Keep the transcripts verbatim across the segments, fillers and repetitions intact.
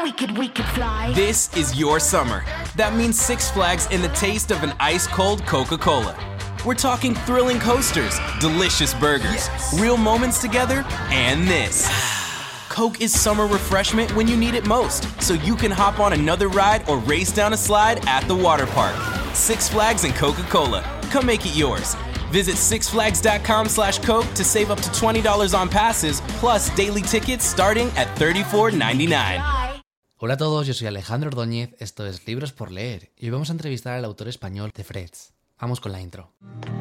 we could, we could fly. This is your summer. That means Six Flags and the taste of an ice-cold Coca-Cola. We're talking thrilling coasters, delicious burgers, yes. real moments together, and this. Coke is summer refreshment when you need it most, so you can hop on another ride or race down a slide at the water park. Six Flags and Coca-Cola. Come make it yours. Visit sixflags.com slash Coke to save up to twenty dollars on passes, plus daily tickets starting at thirty-four ninety-nine. Hola a todos, yo soy Alejandro Ordóñez, esto es Libros por Leer, y hoy vamos a entrevistar al autor español de Freds. Vamos con la intro.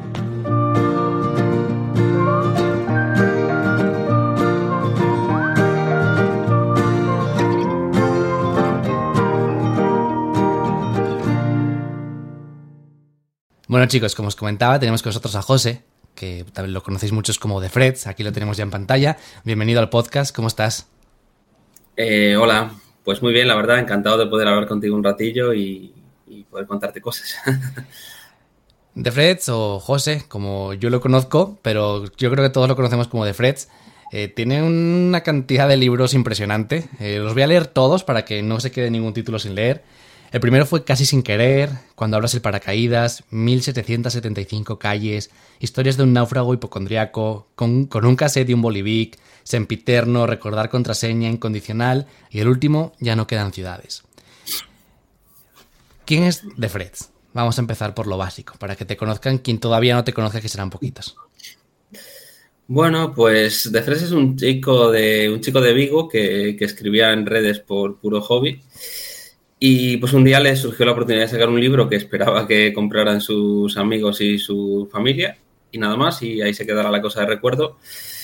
Bueno chicos, como os comentaba, tenemos con nosotros a José, que también lo conocéis muchos como The Freds, aquí lo tenemos ya en pantalla. Bienvenido al podcast, ¿cómo estás? Eh, hola, pues muy bien, la verdad, encantado de poder hablar contigo un ratillo y, y poder contarte cosas. The Freds, o José, como yo lo conozco, pero yo creo que todos lo conocemos como The Freds, eh, tiene una cantidad de libros impresionante. Eh, los voy a leer todos para que no se quede ningún título sin leer. El primero fue Casi sin querer, Cuando abras el paracaídas, mil setecientas setenta y cinco calles, Historias de un náufrago hipocondriaco, Con, con un cassette y un bolivic, Sempiterno, Recordar contraseña, Incondicional, y el último, Ya no quedan ciudades. ¿Quién es The Freds? Vamos a empezar por lo básico, para que te conozcan quien todavía no te conozca, que serán poquitos. Bueno, pues The Freds es un chico de un chico de Vigo que, que escribía en redes por puro hobby. Y pues un día le surgió la oportunidad de sacar un libro que esperaba que compraran sus amigos y su familia y nada más, y ahí se quedará la cosa de recuerdo.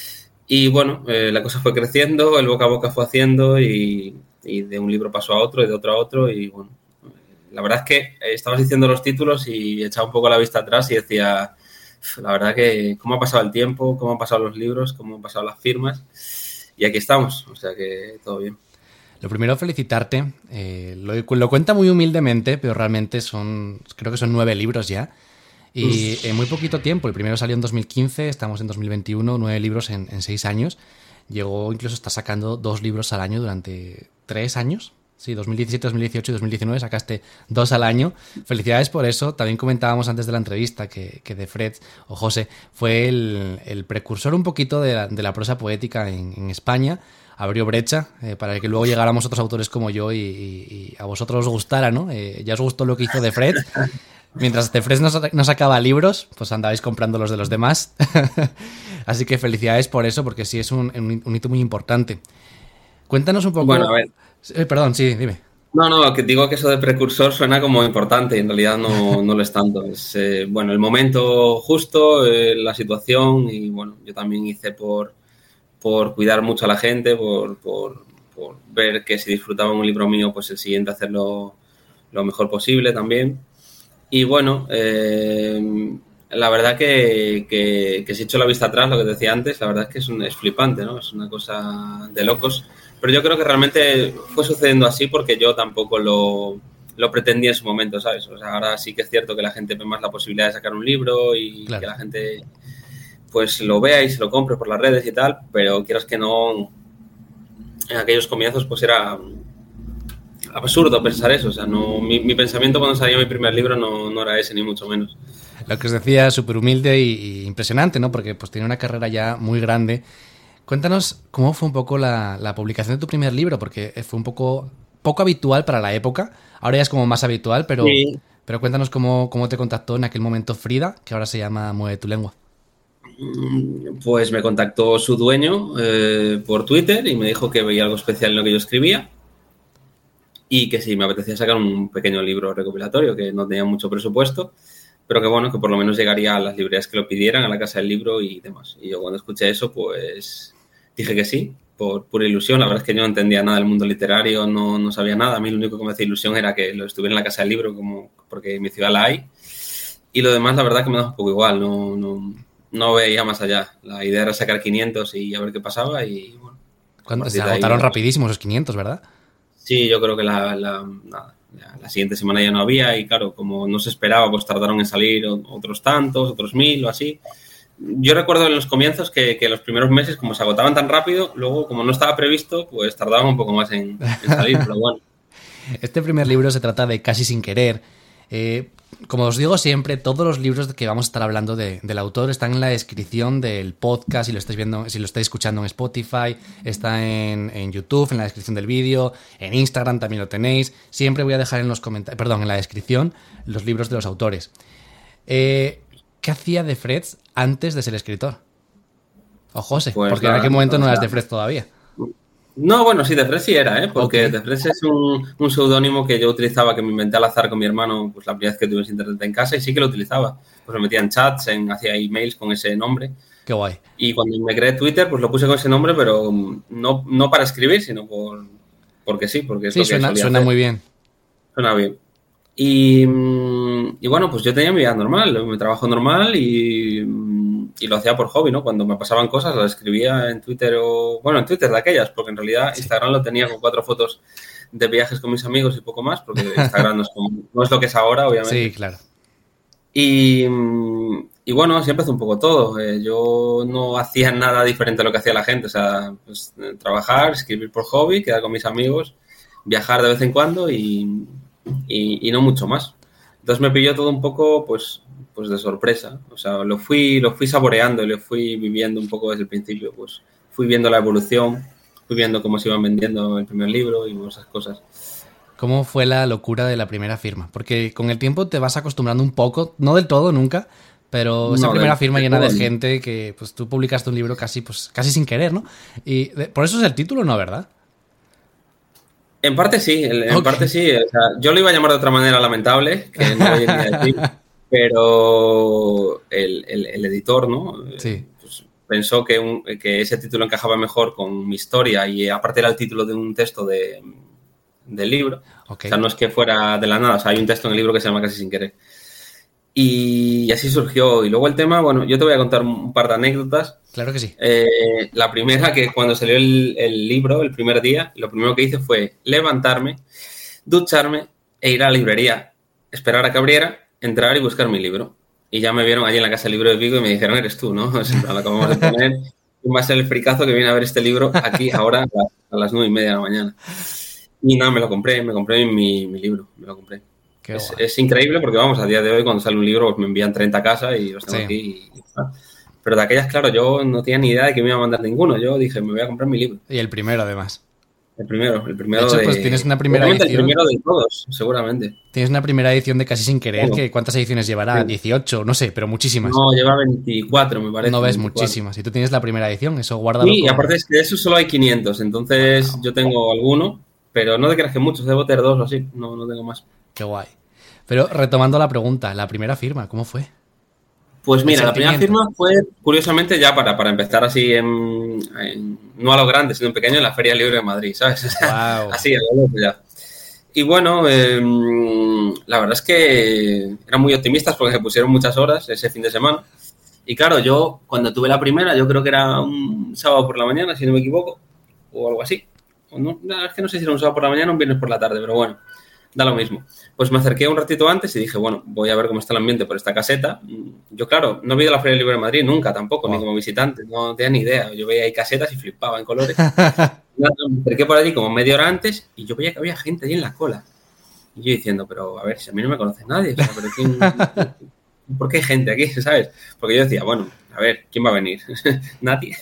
Y bueno, eh, la cosa fue creciendo, el boca a boca fue haciendo y, y de un libro pasó a otro y de otro a otro y bueno, la verdad es que estabas diciendo los títulos y echaba un poco la vista atrás y decía, la verdad que cómo ha pasado el tiempo, cómo han pasado los libros, cómo han pasado las firmas y aquí estamos, o sea que todo bien. Lo primero, felicitarte. Eh, lo, lo cuenta muy humildemente, pero realmente son, creo que son nueve libros ya. Y en muy poquito tiempo. El primero salió en dos mil quince, estamos en dos mil veintiuno, nueve libros en, en seis años. Llegó incluso está sacando dos libros al año durante tres años. Sí, dos mil diecisiete, dos mil dieciocho y dos mil diecinueve sacaste dos al año. Felicidades por eso. También comentábamos antes de la entrevista que, que The Freds, o José, fue el, el precursor un poquito de la, de la prosa poética en, en España. Abrió brecha eh, para que luego llegáramos otros autores como yo y, y, y a vosotros os gustara, ¿no? Eh, ya os gustó lo que hizo The Freds. Mientras The Freds no, no sacaba libros, pues andabais comprando los de los demás. Así que felicidades por eso, porque sí es un, un, un hito muy importante. Cuéntanos un poco... Bueno, a ver. Eh, perdón, sí, dime. No, no, que digo que eso de precursor suena como importante y en realidad no, no lo es tanto. Es, eh, bueno, el momento justo, eh, la situación y bueno, yo también hice por... por cuidar mucho a la gente, por, por, por ver que si disfrutaban un libro mío, pues el siguiente hacerlo lo mejor posible también. Y bueno, eh, la verdad que, que, que si echo la vista atrás, lo que decía antes, la verdad es que es, un, es flipante, ¿no? Es una cosa de locos. Pero yo creo que realmente fue sucediendo así porque yo tampoco lo, lo pretendía en su momento, ¿sabes? O sea, ahora sí que es cierto que la gente ve más la posibilidad de sacar un libro y claro, que la gente... pues lo vea y se lo compre por las redes y tal, pero quieras que no, en aquellos comienzos pues era absurdo pensar eso, o sea, no, mi, mi pensamiento cuando salió mi primer libro no, no era ese, ni mucho menos. Lo que os decía, súper humilde y, y impresionante, ¿no? Porque pues tiene una carrera ya muy grande. Cuéntanos cómo fue un poco la, la publicación de tu primer libro, porque fue un poco, poco habitual para la época, ahora ya es como más habitual, pero, sí. pero cuéntanos cómo, cómo te contactó en aquel momento Frida, que ahora se llama Mueve tu lengua. Pues me contactó su dueño eh, por Twitter y me dijo que veía algo especial en lo que yo escribía y que sí, me apetecía sacar un pequeño libro recopilatorio, que no tenía mucho presupuesto, pero que bueno, que por lo menos llegaría a las librerías que lo pidieran, a la casa del libro y demás. Y yo cuando escuché eso, pues dije que sí, por pura ilusión. La verdad es que yo no entendía nada del mundo literario, no, no sabía nada. A mí lo único que me hacía ilusión era que lo estuviera en la casa del libro, como porque en mi ciudad la hay. Y lo demás, la verdad que me da un poco igual, no... no No veía más allá. La idea era sacar quinientos y a ver qué pasaba y bueno. Cuando se agotaron ahí, rapidísimo esos quinientos, ¿verdad? Sí, yo creo que la, la, nada, la siguiente semana ya no había y claro, como no se esperaba, pues tardaron en salir otros tantos, otros mil o así. yo recuerdo en los comienzos que, que los primeros meses, como se agotaban tan rápido, luego, como no estaba previsto, pues tardaban un poco más en, en salir, pero bueno. Este primer libro se trata de Casi sin querer. Eh, como os digo siempre, todos los libros que vamos a estar hablando de, del autor están en la descripción del podcast, si lo estáis viendo, si lo estáis escuchando en Spotify, está en, en YouTube, en la descripción del vídeo, en Instagram también lo tenéis. Siempre voy a dejar en los comentarios, perdón, en la descripción los libros de los autores. Eh, ¿Qué hacía de Freds antes de ser escritor? O José, pues porque nada, en aquel momento no eras de Freds todavía. No, bueno, sí, de Freds sí era, ¿eh? Porque okay. de Freds es un, un seudónimo que yo utilizaba, que me inventé al azar con mi hermano, pues la primera vez que tuve internet en casa, y sí que lo utilizaba. Pues me metía en chats, en, hacía emails con ese nombre. Qué guay. Y cuando me creé Twitter, pues lo puse con ese nombre, pero no, no para escribir, sino por porque sí, porque es sí, lo que suena, solía suena hacer. muy bien. Suena bien. Y, y bueno, pues yo tenía mi vida normal, mi trabajo normal y, y lo hacía por hobby, ¿no? Cuando me pasaban cosas las escribía en Twitter o... Bueno, en Twitter de aquellas, porque en realidad sí. Instagram lo tenía con cuatro fotos de viajes con mis amigos y poco más, porque Instagram no es, como, no es lo que es ahora, obviamente. Sí, claro. Y, y bueno, así empezó un poco todo. Eh, yo no hacía nada diferente a lo que hacía la gente, o sea, pues, trabajar, escribir por hobby, quedar con mis amigos, viajar de vez en cuando y... Y, y no mucho más. Entonces me pilló todo un poco pues, pues de sorpresa. O sea, lo fui, lo fui saboreando y lo fui viviendo un poco desde el principio. Pues fui viendo la evolución, fui viendo cómo se iban vendiendo el primer libro y esas cosas. ¿Cómo fue la locura de la primera firma? Porque con el tiempo te vas acostumbrando un poco, no del todo nunca, pero esa no, primera firma llena de gente que pues tú publicaste un libro casi, pues, casi sin querer, ¿no? Y de, por eso es el título, ¿no? ¿Verdad? En parte sí, en okay. parte sí. O sea, yo lo iba a llamar de otra manera lamentable, que no voy a decir, pero el, el, el editor, ¿no? Sí. Pues pensó que, un, que ese título encajaba mejor con mi historia y aparte era el título de un texto de, del libro. Okay. O sea, no es que fuera de la nada. O sea, hay un texto en el libro que se llama Casi sin querer. Y así surgió. Y luego el tema, bueno, yo te voy a contar un par de anécdotas. Claro que sí. Eh, la primera, que cuando salió el, el libro, el primer día, lo primero que hice fue levantarme, ducharme e ir a la librería, esperar a que abriera, entrar y buscar mi libro. Y ya me vieron allí en la Casa del Libro de Vigo y me dijeron, eres tú, ¿no? O sea, lo acabamos de poner. Va a ser el fricazo que viene a ver este libro aquí ahora a las nueve y media de la mañana. Y nada, me lo compré, me compré mi, mi libro, me lo compré. Es, es increíble porque, vamos, a día de hoy cuando sale un libro pues me envían treinta a casa y los tengo sí. aquí. Y, y, pero de aquellas, claro, yo no tenía ni idea de que me iba a mandar ninguno. Yo dije, me voy a comprar mi libro. Y el primero, además. El primero, el primero de... hecho, de pues tienes una primera edición... el primero de todos, seguramente. Tienes una primera edición de Casi sin querer, bueno, que ¿cuántas ediciones llevará? Sí. dieciocho, no sé, pero muchísimas. No, lleva veinticuatro, me parece. No ves veinticuatro. Muchísimas. Y tú tienes la primera edición, eso guárdalo. Sí, como... y aparte es que de eso solo hay quinientos, entonces wow. yo tengo alguno, pero no te creas que muchos, debo tener dos o así, no, no tengo más. Qué guay. Pero retomando la pregunta, la primera firma, ¿cómo fue? Pues mira, la primera firma fue, curiosamente, ya para, para empezar así, en, en, no a lo grande, sino en pequeño, en la Feria Libre de Madrid, ¿sabes? Wow. Así, a lo loco ya. Y bueno, eh, la verdad es que eran muy optimistas porque se pusieron muchas horas ese fin de semana. Y claro, yo cuando tuve la primera, yo creo que era un sábado por la mañana, si no me equivoco, o algo así. O no, es que no sé si era un sábado por la mañana o un viernes por la tarde, pero bueno. Da lo mismo. Pues me acerqué un ratito antes y dije, bueno, voy a ver cómo está el ambiente por esta caseta. Yo, claro, no he ido a la Feria Libre de Madrid nunca tampoco, wow. ni como visitante. No tenía ni idea. Yo veía ahí casetas y flipaba en colores. Me acerqué por allí como media hora antes y yo veía que había gente allí en la cola. Y yo diciendo, pero a ver, si a mí no me conoce nadie. O sea, pero ¿quién, ¿por qué hay gente aquí? ¿Sabes? Porque yo decía, bueno, a ver, ¿quién va a venir? Nadie.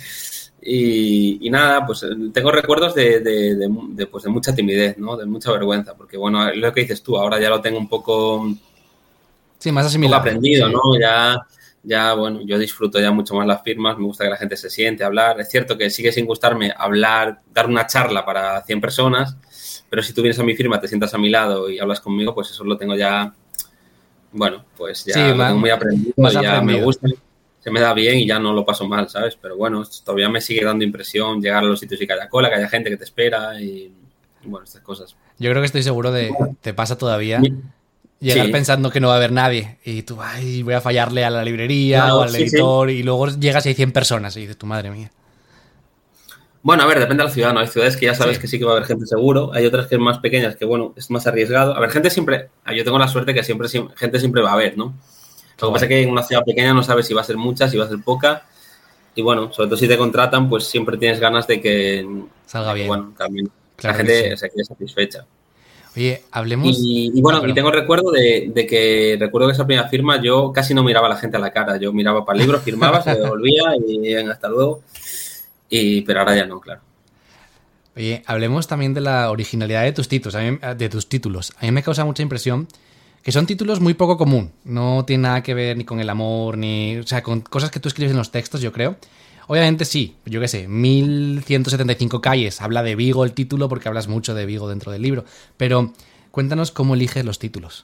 Y, y nada, pues tengo recuerdos de, de, de, de, pues de mucha timidez, ¿no? De mucha vergüenza, porque bueno, lo que dices tú, ahora ya lo tengo un poco, sí, más asimilado, aprendido, sí. ¿no? Ya, ya, bueno, yo disfruto ya mucho más las firmas, me gusta que la gente se siente, hablar. Es cierto que sigue sin gustarme hablar, dar una charla para cien personas, pero si tú vienes a mi firma, te sientas a mi lado y hablas conmigo, pues eso lo tengo ya, bueno, pues ya sí, lo más, tengo muy aprendido, más ya aprendido. Me gusta. Se me da bien y ya no lo paso mal, ¿sabes? Pero bueno, todavía me sigue dando impresión llegar a los sitios y que haya cola, que haya gente que te espera y, y bueno, estas cosas. Yo creo que estoy seguro de, te pasa todavía, llegar sí. pensando que no va a haber nadie y tú, ay, voy a fallarle a la librería no, o al sí, editor sí. y luego llegas y hay cien personas y dices, tu madre mía. Bueno, a ver, depende de la ciudad, ¿no? Hay ciudades que ya sabes sí. que sí que va a haber gente seguro, hay otras que es más pequeñas que, bueno, es más arriesgado. A ver, gente siempre, yo tengo la suerte que siempre, gente siempre va a haber, ¿no? Lo que pasa es que en una ciudad pequeña no sabes si va a ser mucha, si va a ser poca. Y bueno, sobre todo si te contratan, pues siempre tienes ganas de que salga bien. Bueno, también claro la gente sí. se quede satisfecha. Oye, hablemos... Y, y bueno, ah, y tengo recuerdo de, de que recuerdo que esa primera firma yo casi no miraba a la gente a la cara. Yo miraba para el libro, firmaba, se devolvía y venga, hasta luego. Y, pero ahora ya no, claro. Oye, hablemos también de la originalidad de tus títulos. A mí, de tus títulos. A mí me causa mucha impresión que son títulos muy poco común. No tiene nada que ver ni con el amor, ni... O sea, con cosas que tú escribes en los textos, yo creo. Obviamente sí, yo qué sé, mil ciento setenta y cinco calles. Habla de Vigo el título porque hablas mucho de Vigo dentro del libro. Pero cuéntanos cómo eliges los títulos.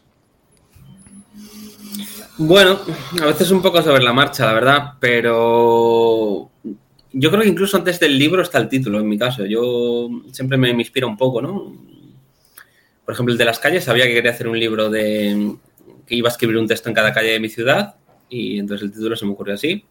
Bueno, a veces un poco sobre la marcha, la verdad. Pero... yo creo que incluso antes del libro está el título, en mi caso. Yo siempre me, me inspira un poco, ¿no? Por ejemplo, el de las calles, sabía que quería hacer un libro de... que iba a escribir un texto en cada calle de mi ciudad y entonces el título se me ocurrió así.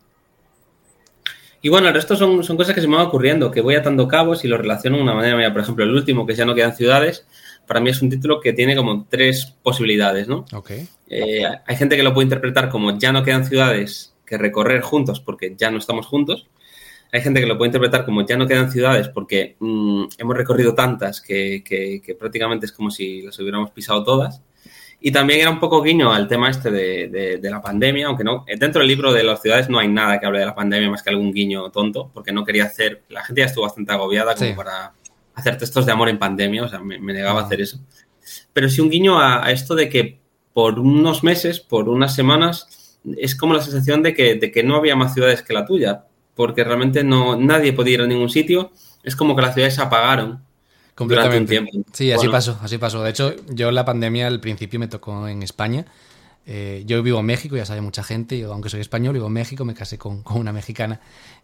Y bueno, el resto son, son cosas que se me van ocurriendo, que voy atando cabos y los relaciono de una manera mía. Por ejemplo, el último, que ya no quedan ciudades, para mí es un título que tiene como tres posibilidades, ¿no? Okay. Eh, hay gente que lo puede interpretar como ya no quedan ciudades que recorrer juntos porque ya no estamos juntos. Hay gente que lo puede interpretar como ya no quedan ciudades porque mmm, hemos recorrido tantas que, que, que prácticamente es como si las hubiéramos pisado todas. Y también era un poco guiño al tema este de, de, de la pandemia, aunque no, dentro del libro de las ciudades no hay nada que hable de la pandemia más que algún guiño tonto, porque no quería hacer, la gente ya estuvo bastante agobiada como sí. para hacer textos de amor en pandemia, o sea, me, me negaba a hacer eso. Pero sí un guiño a, a esto de que por unos meses, por unas semanas, es como la sensación de que, de que no había más ciudades que la tuya, porque realmente no nadie podía ir a ningún sitio, es como que las ciudades se apagaron durante un tiempo. Sí, así bueno. pasó, así pasó. De hecho, yo la pandemia al principio me tocó en España. Eh, yo vivo en México, ya sabe mucha gente, yo, aunque soy español, vivo en México, me casé con, con una mexicana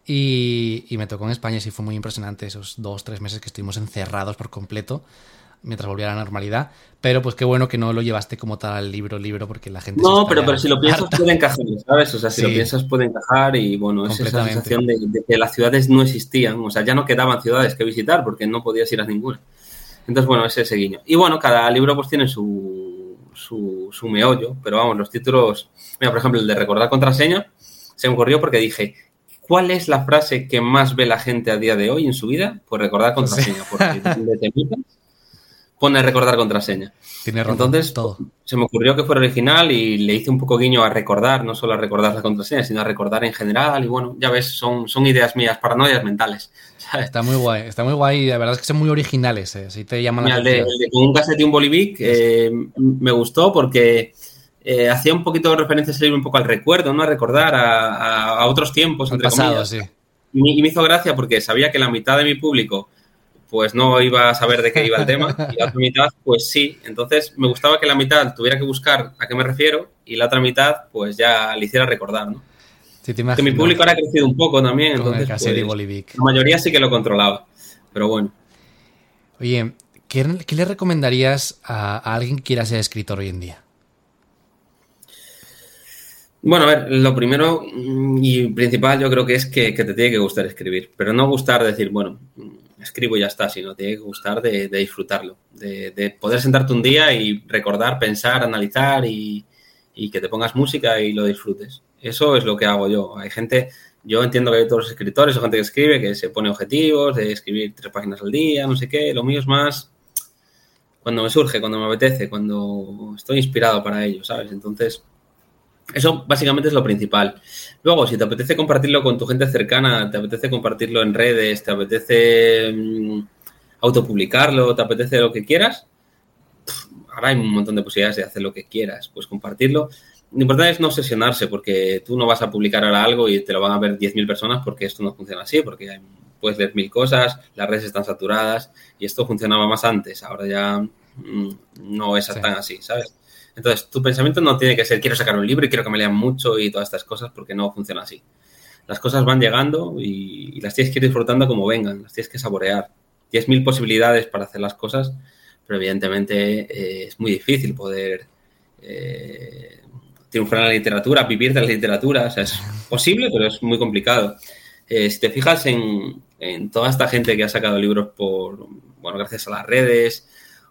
y, y me tocó en España, sí fue muy impresionante esos dos, tres meses que estuvimos encerrados por completo mientras volvía a la normalidad, pero pues qué bueno que no lo llevaste como tal al libro, libro, porque la gente... No, pero, pero si lo piensas harta. Puede encajar, ¿sabes? O sea, si sí. lo piensas puede encajar y bueno, es esa sensación de, de que las ciudades no existían, o sea, ya no quedaban ciudades que visitar porque no podías ir a ninguna. Entonces, bueno, ese es ese guiño. Y bueno, cada libro pues tiene su, su, su meollo, pero vamos, los títulos... Mira, por ejemplo, el de recordar contraseña se me ocurrió porque dije, ¿cuál es la frase que más ve la gente a día de hoy en su vida? Pues recordar contraseña, sí. porque de temitas pone recordar contraseña. Tiene razón, entonces, todo. Se me ocurrió que fuera original y le hice un poco guiño a recordar, no solo a recordar la contraseña, sino a recordar en general. Y bueno, ya ves, son, son ideas mías, paranoias mentales. ¿sabes? Está muy guay, está muy guay. La verdad es que son muy originales, ¿eh? Si te llaman la atención. El de, el de con un cassette y un bolivic eh, me gustó porque eh, hacía un poquito de referencia ese libro un poco al recuerdo, ¿no? A recordar a, a, a otros tiempos, al entre pasado, comillas. Sí. Y, y me hizo gracia porque sabía que la mitad de mi público pues no iba a saber de qué iba el tema, y la otra mitad, pues sí. Entonces, me gustaba que la mitad tuviera que buscar a qué me refiero, y la otra mitad, pues ya le hiciera recordar, ¿no? Sí, te imagino. Que mi público ahora ha crecido un poco también, Con entonces, el cassette pues, y Bolivic. La mayoría sí que lo controlaba, pero bueno. Oye, ¿qué, qué le recomendarías a, a alguien que quiera ser escritor hoy en día? Bueno, a ver, lo primero y principal yo creo que es que, que te tiene que gustar escribir, pero no gustar decir, bueno, escribo y ya está, sino tiene que gustar de, de disfrutarlo, de, de poder sentarte un día y recordar, pensar, analizar y, y que te pongas música y lo disfrutes. Eso es lo que hago yo. Hay gente, yo entiendo que hay todos los escritores o gente que escribe, que se pone objetivos de escribir tres páginas al día, no sé qué. Lo mío es más cuando me surge, cuando me apetece, cuando estoy inspirado para ello, ¿sabes? Entonces... eso básicamente es lo principal. Luego, si te apetece compartirlo con tu gente cercana, te apetece compartirlo en redes, te apetece mmm, autopublicarlo, te apetece lo que quieras, pff, ahora hay un montón de posibilidades de hacer lo que quieras, pues compartirlo. Lo importante es no obsesionarse, porque tú no vas a publicar ahora algo y te lo van a ver diez mil personas, porque esto no funciona así, porque hay, puedes leer mil cosas, las redes están saturadas y esto funcionaba más antes, ahora ya mmm, no es sí. tan así, ¿sabes? Entonces, tu pensamiento no tiene que ser quiero sacar un libro y quiero que me lean mucho y todas estas cosas, porque no funciona así. Las cosas van llegando y, y las tienes que ir disfrutando como vengan, las tienes que saborear. Tienes mil posibilidades para hacer las cosas, pero evidentemente eh, es muy difícil poder eh, triunfar en la literatura, vivir de la literatura. O sea, es posible, pero es muy complicado. Eh, si te fijas en, en toda esta gente que ha sacado libros por, bueno, gracias a las redes...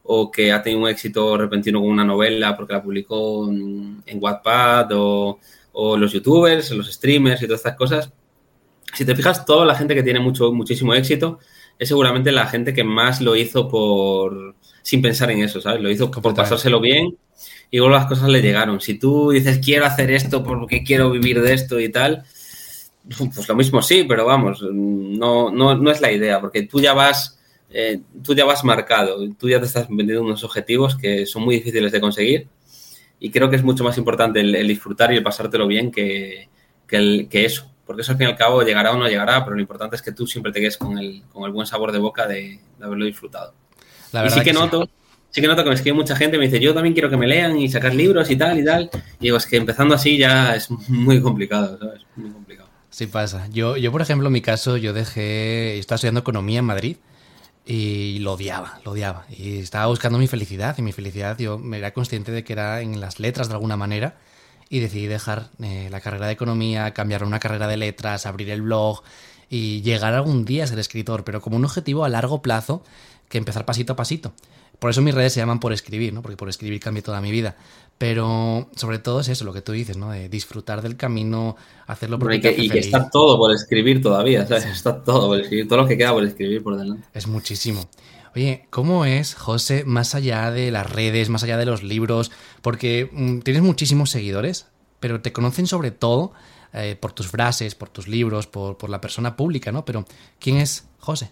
o que ha tenido un éxito repentino con una novela porque la publicó en, en Wattpad, o, o los youtubers, los streamers y todas estas cosas. Si te fijas, toda la gente que tiene mucho, muchísimo éxito es seguramente la gente que más lo hizo por sin pensar en eso, ¿sabes? Lo hizo por pasárselo bien y luego las cosas le llegaron. Si tú dices, quiero hacer esto porque quiero vivir de esto y tal, pues lo mismo sí, pero vamos, no, no, no es la idea, porque tú ya vas, eh, tú ya vas marcado, tú ya te estás vendiendo unos objetivos que son muy difíciles de conseguir, y creo que es mucho más importante el, el disfrutar y el pasártelo bien que, que, el, que eso. Porque eso al fin y al cabo llegará o no llegará, pero lo importante es que tú siempre te quedes con el, con el buen sabor de boca de, de haberlo disfrutado. La verdad y sí que, que noto, sí. sí que noto que me escribe mucha gente, me dice, yo también quiero que me lean y sacar libros y tal y tal. Y digo, es que empezando así ya es muy complicado, ¿sabes? Muy complicado. Sí pasa. Yo, yo, por ejemplo, en mi caso, yo dejé, yo estaba estudiando economía en Madrid y lo odiaba, lo odiaba. Y estaba buscando mi felicidad, y mi felicidad yo me era consciente de que era en las letras de alguna manera. Y decidí dejar eh, la carrera de economía, cambiar a una carrera de letras, abrir el blog y llegar algún día a ser escritor, pero como un objetivo a largo plazo que empezar pasito a pasito. Por eso mis redes se llaman Por Escribir, ¿no? Porque por escribir cambié toda mi vida. Pero sobre todo es eso, lo que tú dices, ¿no? De disfrutar del camino, hacerlo porque y que, te hace y feliz. que está todo por escribir todavía, ¿sabes? Sí. Está todo por escribir, todo lo que queda por escribir por delante. Es muchísimo. Oye, ¿cómo es, José, más allá de las redes, más allá de los libros? Porque mmm, tienes muchísimos seguidores, pero te conocen sobre todo eh, por tus frases, por tus libros, por, por la persona pública, ¿no? Pero, ¿quién es José?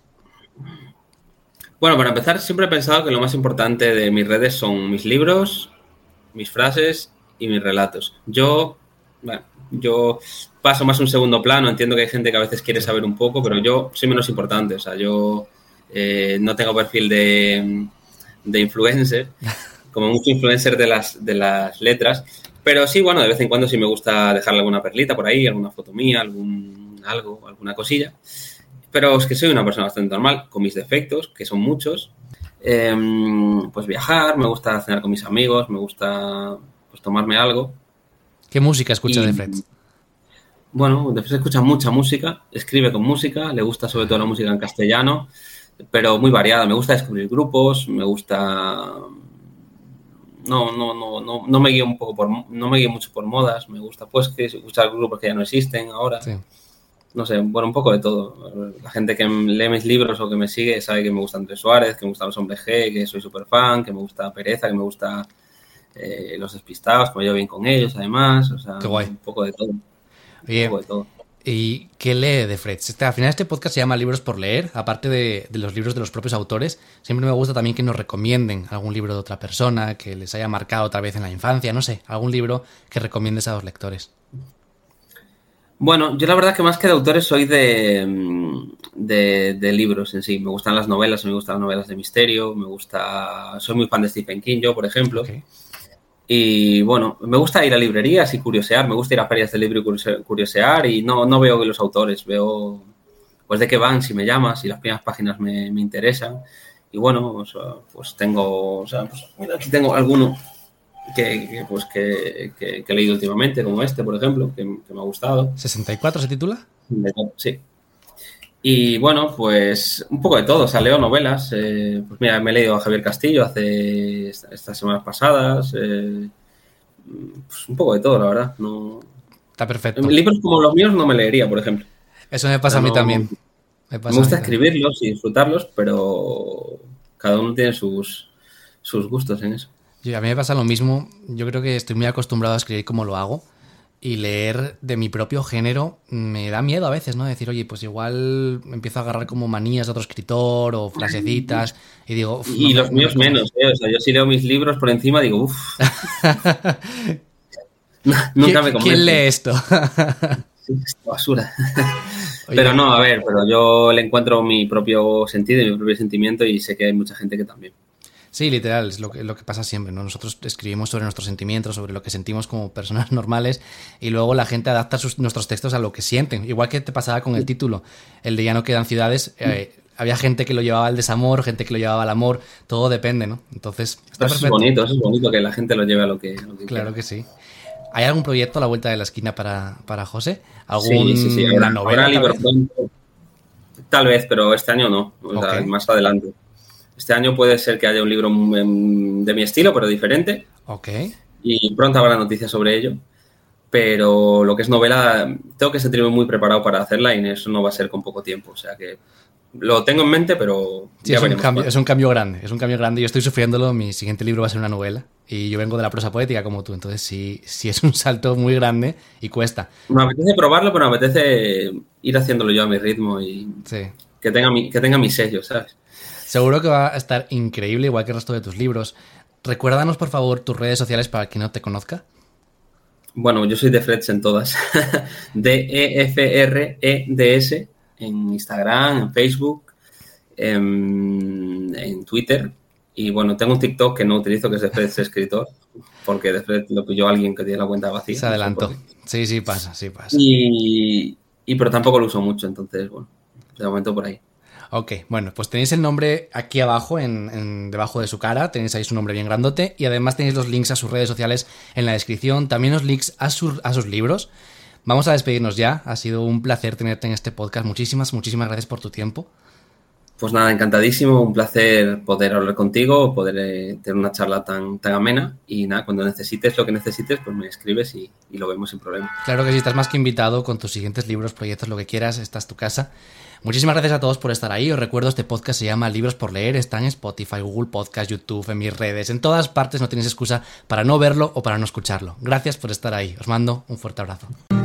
Bueno, para empezar, siempre he pensado que lo más importante de mis redes son mis libros, mis frases y mis relatos. Yo, bueno, yo paso más a un segundo plano, entiendo que hay gente que a veces quiere saber un poco, pero yo soy menos importante, o sea, yo... Eh, no tengo perfil de, de influencer, como mucho influencer de las, de las letras, pero sí, bueno, de vez en cuando sí me gusta dejarle alguna perlita por ahí, alguna foto mía, algún algo, alguna cosilla, pero es que soy una persona bastante normal, con mis defectos, que son muchos, eh, pues viajar, me gusta cenar con mis amigos, me gusta pues tomarme algo. ¿Qué música escuchas de Freds? Bueno, de Freds escucha mucha música, escribe con música, le gusta sobre todo la música en castellano, pero muy variada. Me gusta descubrir grupos, me gusta... No, no, no, no, no me guío un poco por, no me guío mucho por modas. Me gusta, pues, que escuchar grupos que ya no existen ahora. Sí. No sé, bueno, un poco de todo. La gente que lee mis libros o que me sigue sabe que me gusta Andrés Suárez, que me gusta Los Hombres G, que soy súper fan, que me gusta Pereza, que me gusta eh, Los Despistados, que me llevo bien con ellos, además. O sea, qué guay. Un poco de todo. Oye, un poco de todo. ¿Y qué lee de Freds? Este, al final este podcast se llama Libros por Leer, aparte de, de los libros de los propios autores. Siempre me gusta también que nos recomienden algún libro de otra persona, que les haya marcado otra vez en la infancia, no sé, algún libro que recomiendes a los lectores. Bueno, yo la verdad que más que de autores soy de, de, de libros en sí. Me gustan las novelas, me gustan las novelas de misterio, me gusta... Soy muy fan de Stephen King, yo, por ejemplo. Okay. Y bueno, me gusta ir a librerías y curiosear, me gusta ir a ferias de libro y curiosear, y no, no veo los autores, veo pues de qué van, si me llamas, si las primeras páginas me, me interesan. Y bueno, o sea, pues tengo, o sea, pues mira, aquí tengo alguno que, que pues que, que, que he leído últimamente, como este, por ejemplo, que, que me ha gustado. ¿sesenta y cuatro se titula? Sí. Y bueno, pues un poco de todo, o sea, leo novelas, eh, pues mira, me he leído a Javier Castillo hace estas semanas pasadas, eh, pues un poco de todo, la verdad. No... Está perfecto. Libros como los míos no me leería, por ejemplo. Eso me pasa o sea, a mí no... también. Me, me gusta escribirlos y disfrutarlos, pero cada uno tiene sus, sus gustos en eso. Y a mí me pasa lo mismo, yo creo que estoy muy acostumbrado a escribir como lo hago. Y leer de mi propio género me da miedo a veces, ¿no? Decir, oye, pues igual me empiezo a agarrar como manías de otro escritor o frasecitas y digo... Uf, y no, los no, míos no, menos, ¿eh? O sea, yo sí leo mis libros por encima digo, uff. Nunca me convence. ¿Quién lee esto? Sí, es basura. Pero no, a ver, pero yo le encuentro mi propio sentido y mi propio sentimiento y sé que hay mucha gente que también. Sí, literal, es lo que, lo que pasa siempre, ¿no? Nosotros escribimos sobre nuestros sentimientos, sobre lo que sentimos como personas normales y luego la gente adapta sus, nuestros textos a lo que sienten. Igual que te pasaba con el título, el de Ya no quedan ciudades, eh, había gente que lo llevaba al desamor, gente que lo llevaba al amor, todo depende, ¿no? Entonces, está eso perfecto. Es bonito, eso es bonito que la gente lo lleve a lo que, a lo que Claro quiera. que sí. ¿Hay algún proyecto a la vuelta de la esquina para, para José? ¿Algún sí, sí, sí. Habrá, novela? Habrá libro pronto. Tal vez, pero este año no, o sea, okay. Más adelante. Este año puede ser que haya un libro de mi estilo, pero diferente. Ok. Y pronto habrá noticias sobre ello. Pero lo que es novela, tengo que sentirme muy preparado para hacerla y eso no va a ser con poco tiempo. O sea que lo tengo en mente, pero sí, ya es, un veremos cambio, cuál. es un cambio grande. Es un cambio grande. Yo estoy sufriéndolo. Mi siguiente libro va a ser una novela. Y yo vengo de la prosa poética como tú. Entonces sí, sí es un salto muy grande y cuesta. Me apetece probarlo, pero me apetece ir haciéndolo yo a mi ritmo y Sí. que tenga mi, que tenga mi sello, ¿sabes? Seguro que va a estar increíble, igual que el resto de tus libros. Recuérdanos, por favor, tus redes sociales para quien no te conozca. Bueno, yo soy de Freds en todas. D E F R E D S en Instagram, en Facebook, en, en Twitter. Y bueno, tengo un TikTok que no utilizo, que es de Freds Escritor, porque de Freds lo pilló alguien que tiene la cuenta vacía. Se adelantó. No sé sí, sí pasa, sí pasa. y, y pero tampoco lo uso mucho, entonces, bueno, de momento por ahí. Ok, bueno, pues tenéis el nombre aquí abajo, en, en, debajo de su cara, tenéis ahí su nombre bien grandote y además tenéis los links a sus redes sociales en la descripción, también los links a, su, a sus libros. Vamos a despedirnos ya, ha sido un placer tenerte en este podcast, muchísimas, muchísimas gracias por tu tiempo. Pues nada, encantadísimo, un placer poder hablar contigo, poder eh, tener una charla tan, tan amena y nada, cuando necesites lo que necesites, pues me escribes y, y lo vemos sin problema. Claro que sí, estás más que invitado con tus siguientes libros, proyectos, lo que quieras, esta es tu casa. Muchísimas gracias a todos por estar ahí. Os recuerdo, este podcast se llama Libros por Leer. Está en Spotify, Google Podcast, YouTube, en mis redes. En todas partes no tenéis excusa para no verlo o para no escucharlo. Gracias por estar ahí. Os mando un fuerte abrazo.